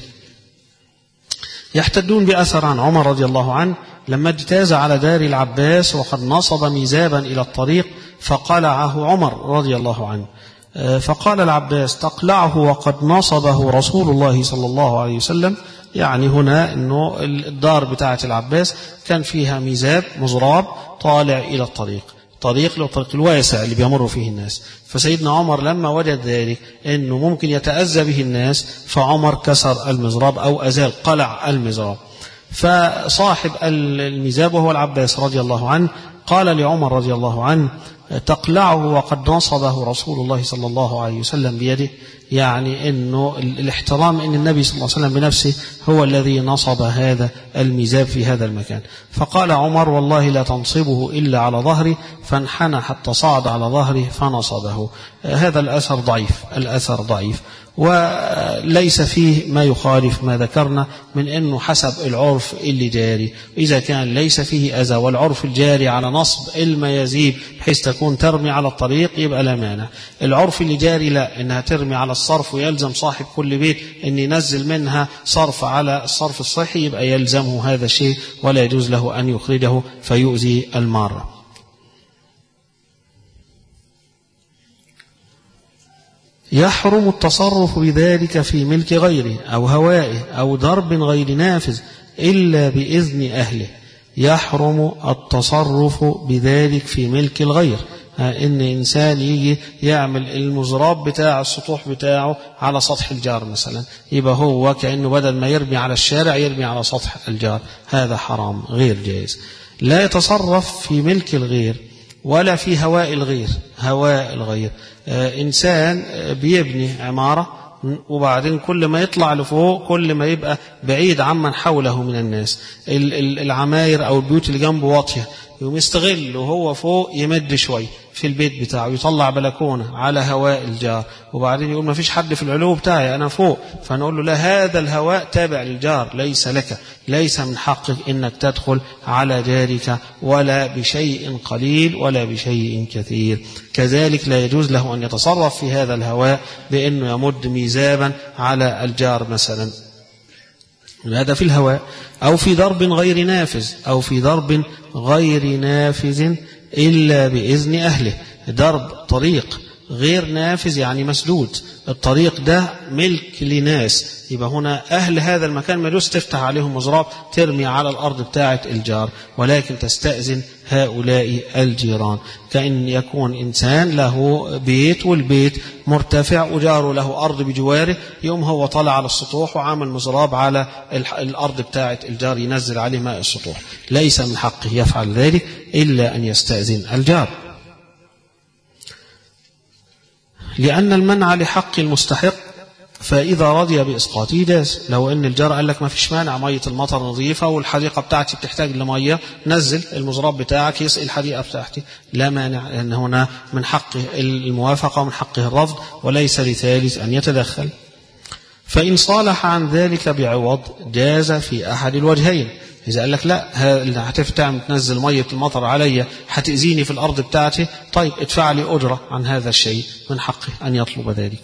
يحتدون بأثر عن عمر رضي الله عنه لما اجتاز على دار العباس وقد نصب ميزابا إلى الطريق فقلعه عمر رضي الله عنه، فقال العباس: تقلعه وقد نصبه رسول الله صلى الله عليه وسلم. يعني هنا أنه الدار بتاعة العباس كان فيها ميزاب مزراب طالع إلى الطريق، طريق للطريق الواسع اللي بيمر فيه الناس، فسيدنا عمر لما وجد ذلك أنه ممكن يتأذى به الناس فعمر كسر المزراب أو أزال قلع المزراب. فصاحب الميزاب وهو العباس رضي الله عنه قال لعمر رضي الله عنه: تقلعه وقد نصبه رسول الله صلى الله عليه وسلم بيده، يعني أنه الاحترام أن النبي صلى الله عليه وسلم بنفسه هو الذي نصب هذا الميزاب في هذا المكان. فقال عمر: والله لا تنصبه إلا على ظهري، فانحنى حتى صعد على ظهره فنصبه. هذا الأثر ضعيف، الأثر ضعيف وليس فيه ما يخالف ما ذكرنا من أنه حسب العرف اللي جاري، إذا كان ليس فيه أذى والعرف الجاري على نصب الميازيب بحيث تكون ترمي على الطريق يبقى لا مانع. العرف اللي جاري لا، إنها ترمي على الصرف ويلزم صاحب كل بيت أن ينزل منها صرف على الصرف الصحي، يبقى يلزمه هذا الشيء ولا يجوز له أن يخرجه فيؤذي المارة. يحرم التصرف بذلك في ملك غيره أو هوائه أو ضرب غير نافذ إلا بإذن أهله. يحرم التصرف بذلك في ملك الغير، إن إنسان يجي يعمل المزراب بتاع السطوح بتاعه على سطح الجار مثلا، يبقى هو كأنه بدل ما يرمي على الشارع يرمي على سطح الجار، هذا حرام غير جائز. لا يتصرف في ملك الغير ولا في هواء الغير. هواء الغير آه إنسان بيبني عمارة وبعدين كل ما يطلع لفوق كل ما يبقى بعيد عمن حوله من الناس، العماير أو البيوت اللي جنبه واطية، يقوم يستغل وهو فوق يمد شوي في البيت بتاعه، يطلع بلكونة على هواء الجار، وبعدين يقول ما فيش حد في العلو بتاعي أنا فوق، فنقول له لا، هذا الهواء تابع للجار ليس لك، ليس من حقك إنك تدخل على جارك ولا بشيء قليل ولا بشيء كثير. كذلك لا يجوز له أن يتصرف في هذا الهواء بأنه يمد ميزابا على الجار مثلا، هذا في الهواء. أو في ضرب غير نافذ أو في ضرب غير نافذ إلا بإذن أهله. ضرب طريق غير نافذ يعني مسدود، الطريق ده ملك لناس، يبقى هنا أهل هذا المكان ما يجوز تفتح عليهم مزراب ترمي على الأرض بتاعة الجار، ولكن تستأذن هؤلاء الجيران. كأن يكون إنسان له بيت والبيت مرتفع وجاره له أرض بجواره، يوم هو طلع على السطوح وعمل مزراب على الأرض بتاعة الجار ينزل عليه ماء السطوح، ليس من حقه يفعل ذلك إلا أن يستأذن الجار، لأن المنع لحق المستحق، فإذا رضي بإسقاطه جاز. لو أن الجار قال لك ما فيش مانع، مية المطر نظيفة والحديقة بتاعتي بتحتاج لمية، نزل المزراب بتاعك يسقي الحديقة بتاعتي، لا مانع، لأن هنا من حقه الموافقة ومن حقه الرفض وليس لثالث أن يتدخل. فإن صالح عن ذلك بعوض جاز في أحد الوجهين. إذا قال لك لا، هتفتح تنزل مية المطر علي هتأذيني في الأرض بتاعتي، طيب ادفع لي أجرة عن هذا الشيء، من حقه أن يطلب ذلك.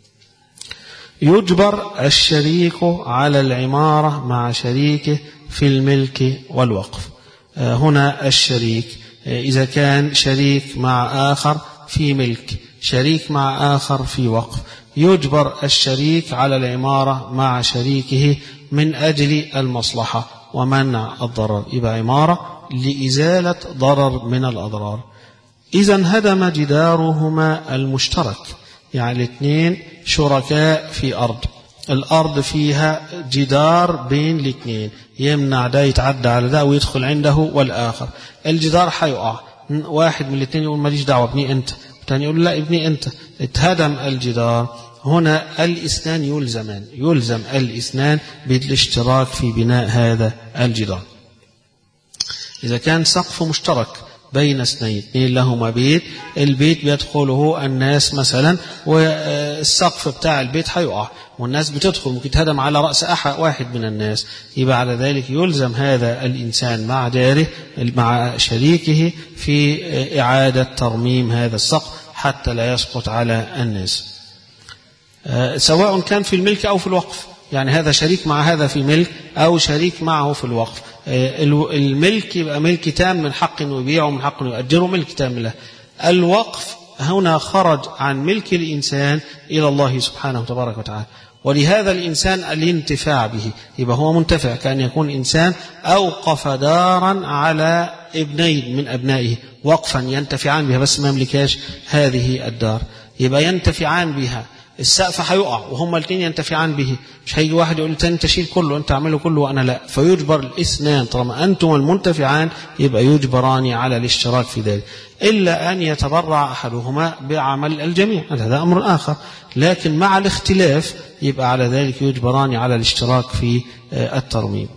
يجبر الشريك على العمارة مع شريكه في الملك والوقف. هنا الشريك إذا كان شريك مع آخر في ملك، شريك مع آخر في وقف، يجبر الشريك على العمارة مع شريكه من أجل المصلحة ومنع الضرر، يبقى عمارة لإزالة ضرر من الأضرار. إذا انهدم جدارهما المشترك، يعني الاثنين شركاء في أرض، الأرض فيها جدار بين الاثنين يمنع ده يتعدى على ده ويدخل عنده والآخر، الجدار حيقع، واحد من الاثنين يقول ماليش دعوة ابني أنت، الثاني يقول لا ابني أنت، اتهدم الجدار. هنا الاثنان يلزمان، يلزم الاثنان بالاشتراك في بناء هذا الجدار. إذا كان سقف مشترك بين اثنين، اثنين لهما بيت، البيت بيدخله الناس مثلا والسقف بتاع البيت هيقع والناس بتدخل، ممكن تهدم على رأس أحد واحد من الناس، يبقى على ذلك يلزم هذا الإنسان مع جاره مع شريكه في إعادة ترميم هذا السقف حتى لا يسقط على الناس، سواء كان في الملك أو في الوقف، يعني هذا شريك مع هذا في ملك أو شريك معه في الوقف. الملك يبقى ملك تام من حق انه يبيعه ومن حق انه يؤجره، ملك تام له. الوقف هنا خرج عن ملك الإنسان إلى الله سبحانه وتبارك وتعالى، ولهذا الإنسان الانتفاع به، يبقى هو منتفع، كأن يكون إنسان أوقف دارا على ابنين من أبنائه وقفا ينتفعان بها بس ما يملكاش هذه الدار، يبقى ينتفعان بها. السقف هيقع وهما الاثنين ينتفعان به، مش هيجي واحد يقول للثاني انت شيل كله، انت اعمله كله وانا لا، فيجبر الاثنان طالما انتم المنتفعان يبقى يجبران على الاشتراك في ذلك، الا ان يتبرع احدهما بعمل الجميع، هذا امر اخر، لكن مع الاختلاف يبقى على ذلك يجبران على الاشتراك في الترميم.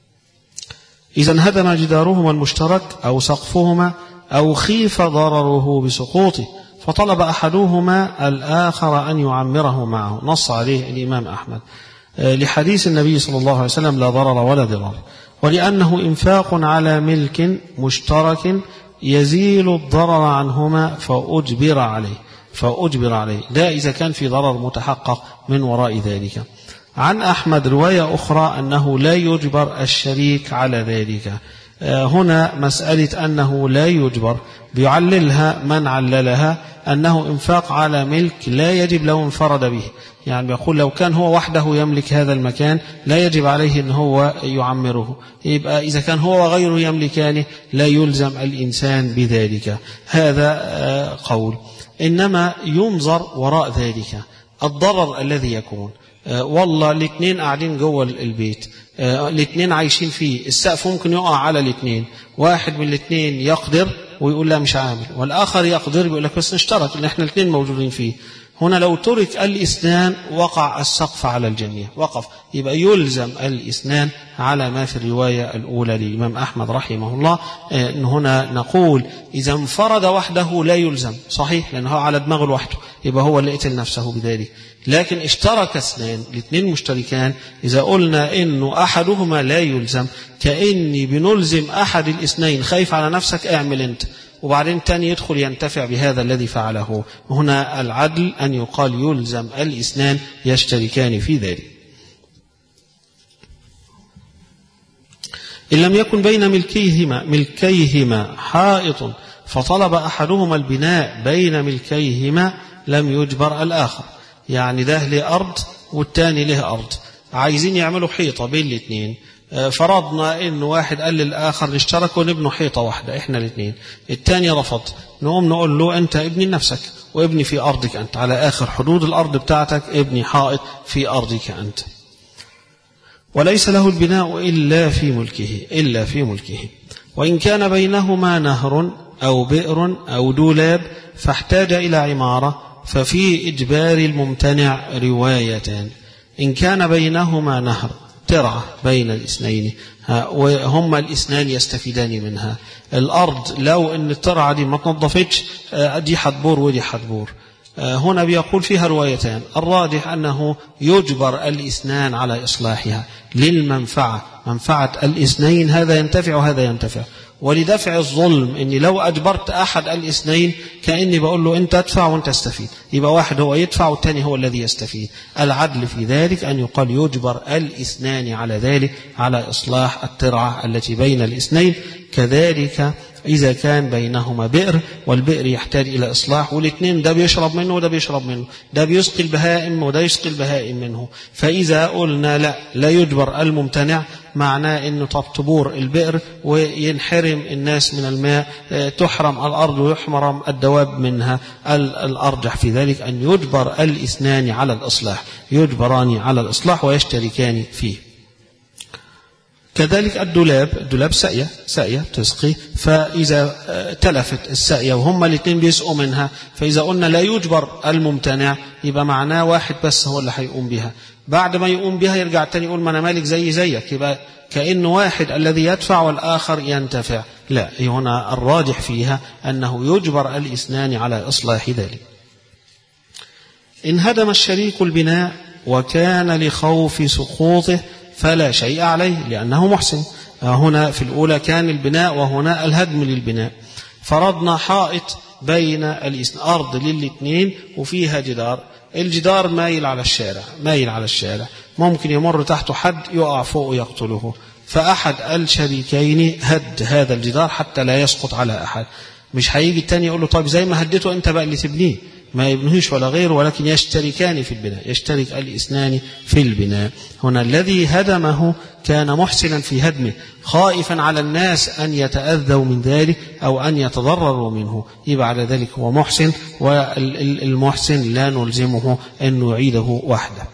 اذا انهدم جدارهما المشترك او سقفهما او خيف ضرره بسقوطه فطلب أحدهما الآخر أن يعمره معه، نص عليه الإمام أحمد لحديث النبي صلى الله عليه وسلم لا ضرر ولا ضرار، ولأنه إنفاق على ملك مشترك يزيل الضرر عنهما فأجبر عليه فأجبر عليه ده إذا كان في ضرر متحقق من وراء ذلك. عن أحمد رواية أخرى أنه لا يجبر الشريك على ذلك. هنا مسألة أنه لا يجبر بيعللها من عللها أنه إنفاق على ملك لا يجب لو انفرد به، يعني بيقول لو كان هو وحده يملك هذا المكان لا يجب عليه أن هو يعمره، يبقى إذا كان هو وغيره يملكانه لا يلزم الإنسان بذلك، هذا قول. إنما ينظر وراء ذلك الضرر الذي يكون، والله الاثنين قاعدين جوه البيت، الاثنين عايشين فيه، السقف ممكن يقع على الاثنين، واحد من الاثنين يقدر ويقول لا مش عامل، والآخر يقدر يقول لك بس نشترك ان احنا الاثنين موجودين فيه. هنا لو ترك الاثنان وقع السقف على الجميع، وقف، يبقى يلزم الاثنان على ما في الرواية الأولى للإمام أحمد رحمه الله. إن هنا نقول إذا انفرد وحده لا يلزم، صحيح لأنه على دماغه لوحده يبقى هو اللي قتل نفسه بذلك، لكن اشترك اثنان، الاثنين مشتركان، إذا قلنا إنه أحدهما لا يلزم كأني بنلزم أحد الاثنين، خايف على نفسك اعمل أنت، وبعدين تاني يدخل ينتفع بهذا الذي فعله. هنا العدل أن يقال يلزم الاثنان يشتركان في ذلك. إن لم يكن بين ملكيهما ملكيهما حائط فطلب أحدهما البناء بين ملكيهما لم يجبر الآخر، يعني ده له أرض والتاني له أرض، عايزين يعملوا حيطة بين الاثنين، فرضنا إن واحد قال للآخر نشترك ونبنوا حيطة واحدة إحنا الاثنين، التاني رفض، نقوم نقول له أنت ابني لنفسك وابني في أرضك أنت، على آخر حدود الأرض بتاعتك ابني حائط في أرضك أنت، وليس له البناء إلا في ملكه إلا في ملكه. وإن كان بينهما نهر أو بئر أو دولاب فاحتاج إلى عمارة ففي إجبار الممتنع روايتان. إن كان بينهما نهر، ترعة بين الاثنين وهما الاثنان يستفيدان منها، الأرض لو أن الترعة دي ما تنظفتش دي حدبور ودي حدبور، هنا بيقول فيها روايتان، الراجح أنه يجبر الاثنان على إصلاحها للمنفعة، منفعة الاثنين، هذا ينتفع وهذا ينتفع، ولدفع الظلم، إني لو أجبرت أحد الاثنين كأني بقول له أنت ادفع وأنت استفيد، يبقى واحد هو يدفع والثاني هو الذي يستفيد. العدل في ذلك أن يقال يجبر الاثنان على ذلك، على إصلاح الترعة التي بين الاثنين. كذلك إذا كان بينهما بئر والبئر يحتاج إلى إصلاح، والاثنين ده بيشرب منه وده بيشرب منه، ده بيسقي البهائم وده يسقي البهائم منه. فإذا قلنا لا لا يجبر الممتنع، معناه أنه طب تبور البئر وينحرم الناس من الماء، تحرم الأرض ويحرم الدواب منها. الأرجح في ذلك أن يجبر الاثنان على الإصلاح، يجبران على الإصلاح ويشتركان فيه. كذلك الدولاب، الدولاب سقية سقية تسقي، فإذا تلفت السقية وهم الاثنين بيسقوا منها، فإذا قلنا لا يجبر الممتنع يبقى معناه واحد بس هو اللي هيقوم بها، بعد ما يقوم بها يرجع تاني يقول ما أنا مالك زي زيك، يبقى كأنه واحد الذي يدفع والآخر ينتفع. لا، هنا الراجح فيها أنه يجبر الاثنان على إصلاح ذلك. إن هدم الشريك البناء وكان لخوف سقوطه فلا شيء عليه لأنه محسن. هنا في الأولى كان البناء وهنا الهدم للبناء. فرضنا حائط بين الاثنين، أرض للاثنين وفيها جدار، الجدار مايل على الشارع، مايل على الشارع ممكن يمر تحته حد يقع فوق يقتله، فأحد الشريكين هد هذا الجدار حتى لا يسقط على أحد. مش هيجي التاني يقول له طيب زي ما هدته أنت بقى اللي تبنيه، ما يبنهش ولا غيره، ولكن يشتركان في البناء، يشترك الاثنان في البناء. هنا الذي هدمه كان محسنا في هدمه، خائفا على الناس أن يتأذوا من ذلك أو أن يتضرروا منه، يبقى على ذلك هو محسن، والمحسن لا نلزمه أن يعيده وحده.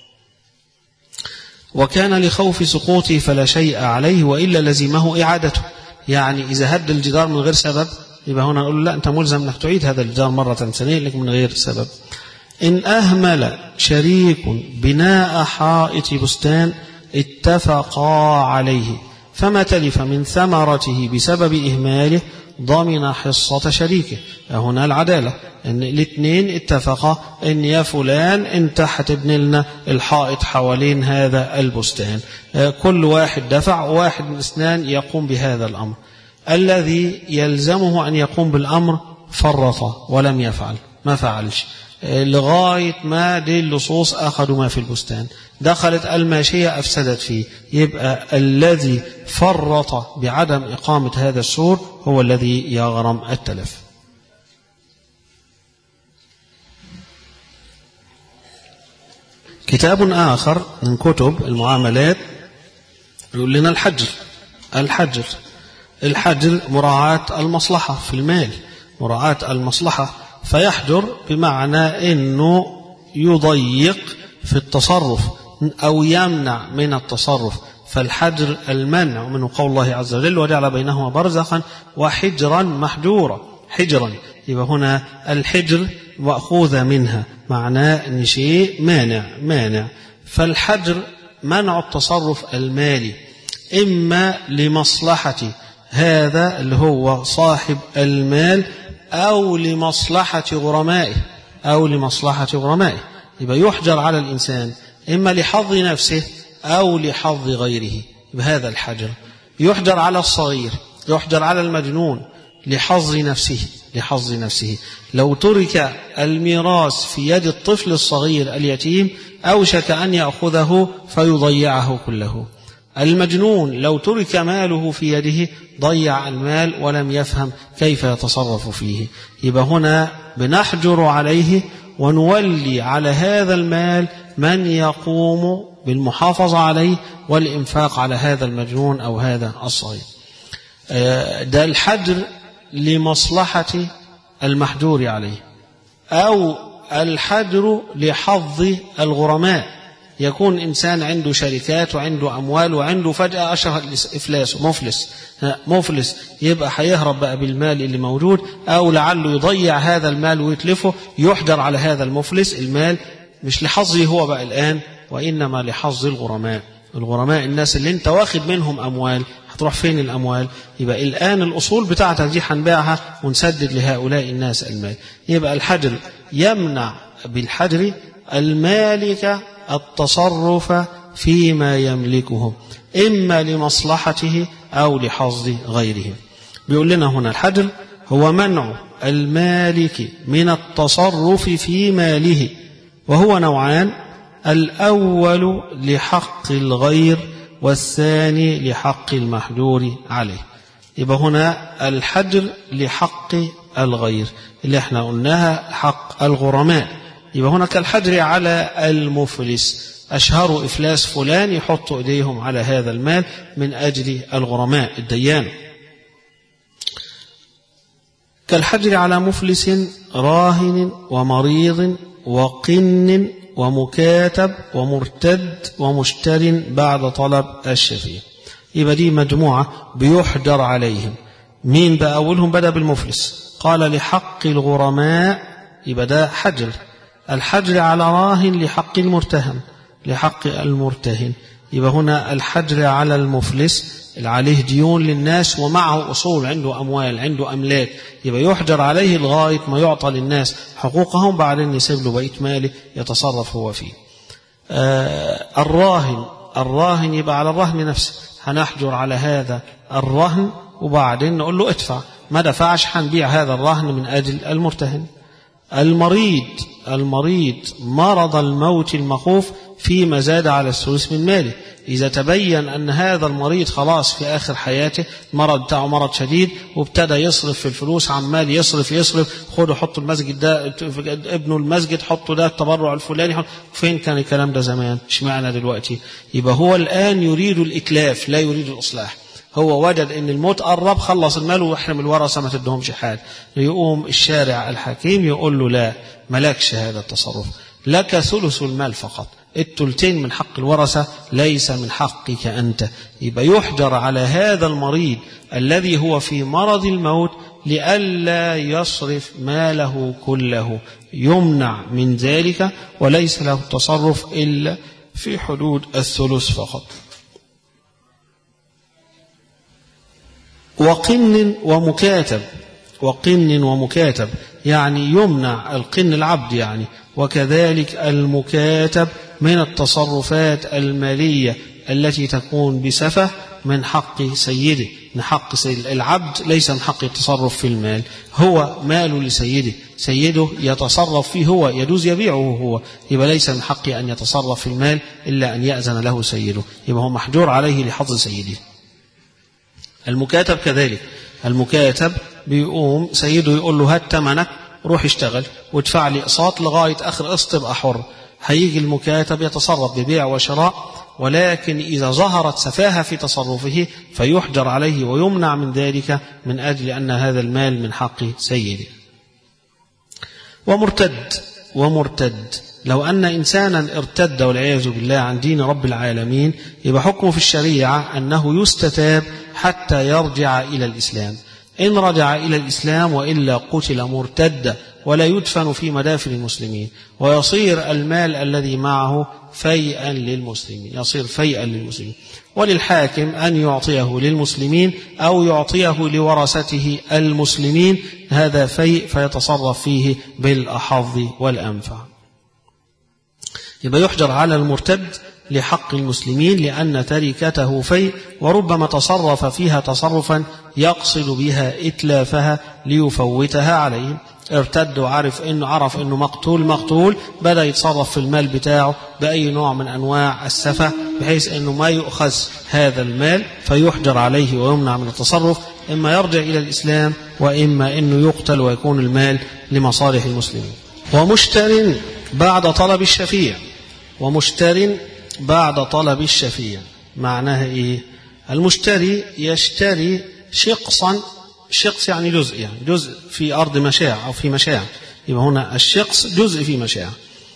وكان لخوف سقوطه فلا شيء عليه وإلا لزمه إعادته. يعني إذا هد الجدار من غير سبب يبقى هنا نقول لا أنت ملزم أنك تعيد هذا الجدار مرة ثانية لكن من غير سبب. إن أهمل شريك بناء حائط بستان اتفقا عليه فما تلف من ثمرته بسبب إهماله ضمن حصة شريكه. هنا العدالة أن الاثنين اتفقا أن يا فلان أنت هتبني لنا الحائط حوالين هذا البستان، كل واحد دفع، واحد من الاثنين يقوم بهذا الأمر. الذي يلزمه أن يقوم بالأمر فرط ولم يفعل، ما فعلش لغاية ما دي اللصوص أخذوا ما في البستان، دخلت الماشية أفسدت فيه، يبقى الذي فرط بعدم إقامة هذا السور هو الذي يغرم التلف. كتاب آخر من كتب المعاملات يقول لنا الحجر. الحجر الحجر مراعاة المصلحة في المال، مراعاة المصلحة، فيحجر بمعنى أنه يضيق في التصرف أو يمنع من التصرف. فالحجر المنع من قول الله عز وجل وجعل بينهما برزخا وحجرا محجورا، حجرا، يبقى هنا الحجر مأخوذ منها، معناه أن شيء مانع مانع. فالحجر منع التصرف المالي إما لمصلحة هذا اللي هو صاحب المال أو لمصلحة غرمائه أو لمصلحة غرمائه، يبقى يحجر على الإنسان إما لحظ نفسه أو لحظ غيره بهذا الحجر. يحجر على الصغير، يحجر على المجنون لحظ نفسه لحظ نفسه. لو ترك الميراث في يد الطفل الصغير اليتيم أوشك أن يأخذه فيضيعه كله. المجنون لو ترك ماله في يده ضيع المال ولم يفهم كيف يتصرف فيه. يبقى هنا بنحجر عليه ونولي على هذا المال من يقوم بالمحافظة عليه والإنفاق على هذا المجنون أو هذا الصغير. ده الحجر لمصلحة المحجور عليه، أو الحجر لحظ الغرماء. يكون إنسان عنده شركات وعنده أموال وعنده فجأة أشهر إفلاس مفلس مفلس يبقى هيهرب بقى بالمال اللي موجود، أو لعله يضيع هذا المال ويتلفه، يحجر على هذا المفلس المال مش لحظه هو بقى الآن وإنما لحظ الغرماء. الغرماء الناس اللي انت واخد منهم أموال، هتروح فين الأموال؟ يبقى الآن الأصول بتاعتك دي هنبيعها ونسدد لهؤلاء الناس المال. يبقى الحجر يمنع بالحجر المالك التصرف فيما يملكه إما لمصلحته أو لحظ غيره. بيقول لنا هنا الحجر هو منع المالك من التصرف في ماله، وهو نوعان: الأول لحق الغير والثاني لحق المحجور عليه. يبقى هنا الحجر لحق الغير اللي احنا قلناها حق الغرماء. يبقى هنا كالحجر على المفلس، أشهروا إفلاس فلان يحطوا إيديهم على هذا المال من أجل الغرماء الديان. كالحجر على مفلس راهن ومريض وقن ومكاتب ومرتد ومشتر بعد طلب الشفيع. يبقى دي مجموعة بيحجر عليهم. مين بقى؟ أولهم بدأ بالمفلس، قال لحق الغرماء، يبقى ده حجر. الحجر على راهن لحق المرتهن، لحق المرتهن. يبقى هنا الحجر على المفلس اللي عليه ديون للناس ومعه أصول، عنده أموال، عنده أملاك، يبقى يحجر عليه لغاية ما يعطى للناس حقوقهم، بعدين يسيب له بقية ماله يتصرف هو فيه. آه الراهن، الراهن يبقى على الرهن نفسه، هنحجر على هذا الرهن وبعدين نقول له ادفع، ما دفعش هنبيع هذا الرهن من أجل المرتهن. المريض، المريض مرض الموت المخوف فيما زاد على الثلث من ماله. إذا تبين أن هذا المريض خلاص في آخر حياته مرض بتاعه مرض شديد وابتدى يصرف في الفلوس، عمال يصرف يصرف، خدوا حطوا المسجد ده ابنه المسجد، حطوا ده التبرع الفلاني، فين كان الكلام ده زمان؟ اشمعنى دلوقتي؟ يبقى هو الآن يريد الإتلاف لا يريد الإصلاح. هو وجد ان الموت قرب، خلص المال واحرم الورثه ما تدهمش حاجه، يقوم الشارع الحكيم يقول له لا، ملكش هذا التصرف، لك ثلث المال فقط، الثلثين من حق الورثه ليس من حقك انت. يبقى يحجر على هذا المريض الذي هو في مرض الموت لئلا يصرف ماله كله، يمنع من ذلك وليس له التصرف الا في حدود الثلث فقط. وقن ومكاتب، وقن ومكاتب يعني يمنع القن العبد يعني، وكذلك المكاتب من التصرفات المالية التي تكون بسفة من حق سيده، من حق سيد العبد ليس من حق التصرف في المال، هو مال لسيده، سيده يتصرف فيه هو، يجوز يبيعه هو، يبقى ليس من حقه أن يتصرف في المال إلا أن يأذن له سيده، يبقى هو محجور عليه لحظ سيده. المكاتب كذلك، المكاتب بيقوم سيده يقول له هات ثمنك روح اشتغل وادفع لي اقساط لغايه اخر قسط تبقى حر، هيجي المكاتب يتصرف ببيع وشراء، ولكن اذا ظهرت سفاهه في تصرفه فيحجر عليه ويمنع من ذلك من اجل ان هذا المال من حق سيده. ومرتد، ومرتد لو أن إنسانا ارتد والعياذ بالله عن دين رب العالمين، يبقى حكمه في الشريعة أنه يستتاب حتى يرجع إلى الإسلام. إن رجع إلى الإسلام وإلا قتل مرتدا ولا يدفن في مدافن المسلمين، ويصير المال الذي معه فيئا للمسلمين، يصير فيئا للمسلمين، وللحاكم أن يعطيه للمسلمين أو يعطيه لورثته المسلمين، هذا فيء فيتصرف فيه بالأحظ والأنفع. يبقى يحجر على المرتد لحق المسلمين لأن تركته فيء، وربما تصرف فيها تصرفا يقصد بها إتلافها ليفوتها عليهم. ارتد وعرف إنه عرف إنه مقتول مقتول بدأ يتصرف في المال بتاعه بأي نوع من أنواع السفة بحيث إنه ما يؤخذ هذا المال، فيحجر عليه ويمنع من التصرف، إما يرجع إلى الإسلام وإما إنه يقتل ويكون المال لمصالح المسلمين. ومشتر بعد طلب الشفيع، ومشتر بعد طلب الشفيع معناها إيه؟ المشتري يشتري شقصا، شقص يعني جزء، يعني جزء في أرض مشاع أو في مشاع، يبقى هنا الشقص جزء في مشاع،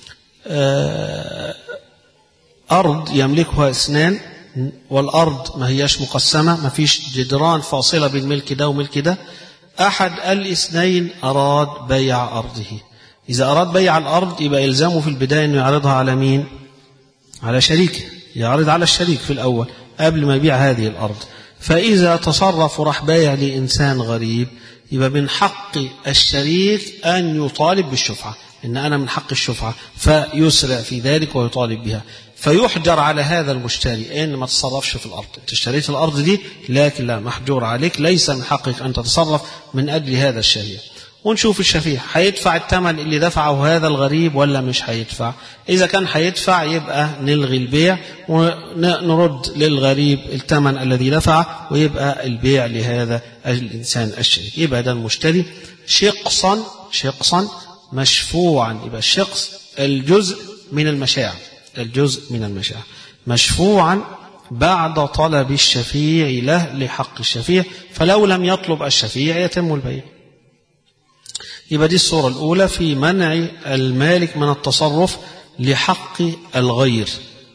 أرض يملكها اثنان، والأرض ما هياش مقسمة، ما فيش جدران فاصلة بين ملك ده وملك ده، أحد الاثنين أراد بيع أرضه. إذا أراد بيع الأرض يبقى إلزامه في البداية أنه يعرضها على مين؟ على شريكه، يعرض على الشريك في الأول قبل ما يبيع هذه الأرض. فإذا تصرف وراح بايع لإنسان غريب يبقى من حق الشريك أن يطالب بالشفعة، إن أنا من حق الشفعة، فيسرع في ذلك ويطالب بها، فيحجر على هذا المشتري إن ما تصرفش في الأرض، أنت اشتريت الأرض دي لكن لا، محجور عليك، ليس من حقك أن تتصرف من أجل هذا الشريك. ونشوف الشفيع هيدفع الثمن اللي دفعه هذا الغريب ولا مش هيدفع. إذا كان هيدفع يبقى نلغي البيع ونرد للغريب الثمن الذي دفعه، ويبقى البيع لهذا الإنسان الشريك. يبقى ده المشتري شقصا شقصا مشفوعا. يبقى الشقص الجزء من المشاع، الجزء من المشاع مشفوعا بعد طلب الشفيع له لحق الشفيع، فلو لم يطلب الشفيع يتم البيع. يبقى دي الصورة الأولى في منع المالك من التصرف لحق الغير.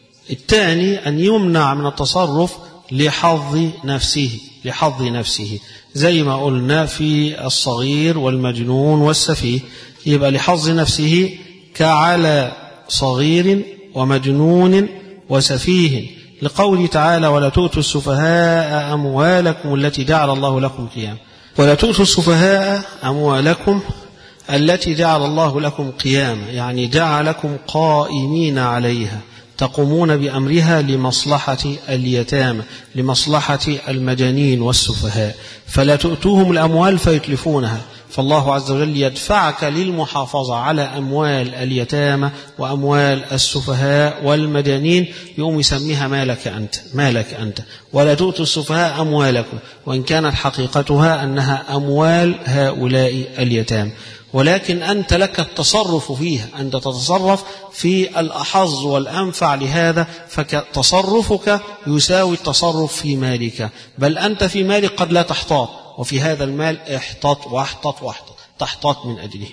الثاني أن يمنع من التصرف لحظ نفسه، لحظ نفسه زي ما قلنا في الصغير والمجنون والسفيه. يبقى لحظ نفسه كعلى صغير ومجنون وسفيه، لقوله تعالى ولا تؤتوا السفهاء أموالكم التي جعل الله لكم قياما. ولا تؤتوا السفهاء أموالكم التي جعل الله لكم قياما، يعني جعلكم قائمين عليها تقومون بأمرها لمصلحة اليتامى، لمصلحة المجانين والسفهاء، فلا تؤتوهم الأموال فيتلفونها. فالله عز وجل يدفعك للمحافظة على أموال اليتامى وأموال السفهاء والمجانين، يقوم يسميها مالك أنت، مالك أنت. ولا تؤتوا السفهاء أموالكم، وإن كانت حقيقتها أنها أموال هؤلاء اليتامى، ولكن أنت لك التصرف فيها، أنت تتصرف في الأحظ والأنفع لهذا، فتصرفك يساوي التصرف في مالك، بل أنت في مالك قد لا تحتاط، وفي هذا المال احتط واحتط واحتط تحتط من أجله.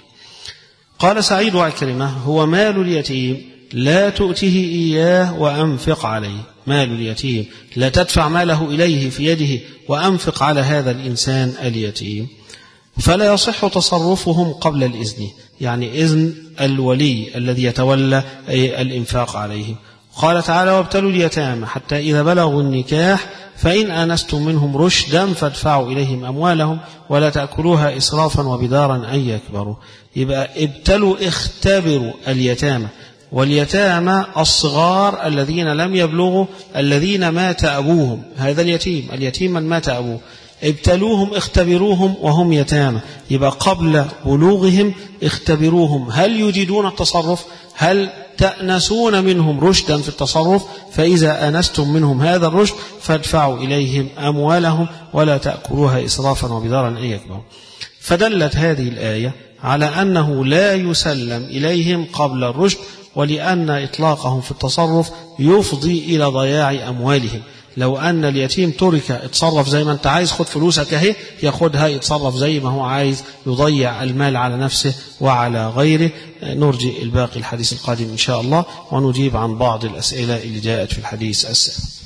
قال سعيد وعكرمة هو مال اليتيم لا تؤته إياه وأنفق عليه. مال اليتيم لا تدفع ماله إليه في يده وأنفق على هذا الإنسان اليتيم، فلا يصح تصرفهم قبل الإذن، يعني إذن الولي الذي يتولى الإنفاق عليه. قال تعالى وابتلوا اليتامى حتى إذا بلغوا النكاح فإن آنستم منهم رشدا فادفعوا إليهم أموالهم ولا تأكلوها إسرافا وبدارا أن يكبروا. يبقى ابتلوا اختبروا اليتامى، واليتامى الصغار الذين لم يبلغوا، الذين مات أبوهم، هذا اليتيم، اليتيم من مات أبوه، ابتلوهم اختبروهم وهم يتامى. يبقى قبل بلوغهم اختبروهم هل يجدون التصرف، هل تأنسون منهم رشدا في التصرف، فإذا آنستم منهم هذا الرشد فادفعوا إليهم أموالهم ولا تأكلوها إسرافا وبدارا أن يكبروا. فدلت هذه الآية على أنه لا يسلم إليهم قبل الرشد، ولأن إطلاقهم في التصرف يفضي إلى ضياع أموالهم. لو أن اليتيم ترك اتصرف زي ما أنت عايز، خد فلوسك اهي، ياخدها يتصرف زي ما هو عايز، يضيع المال على نفسه وعلى غيره. نرجي الباقي الحديث القادم إن شاء الله، ونجيب عن بعض الأسئلة اللي جاءت في الحديث السابق.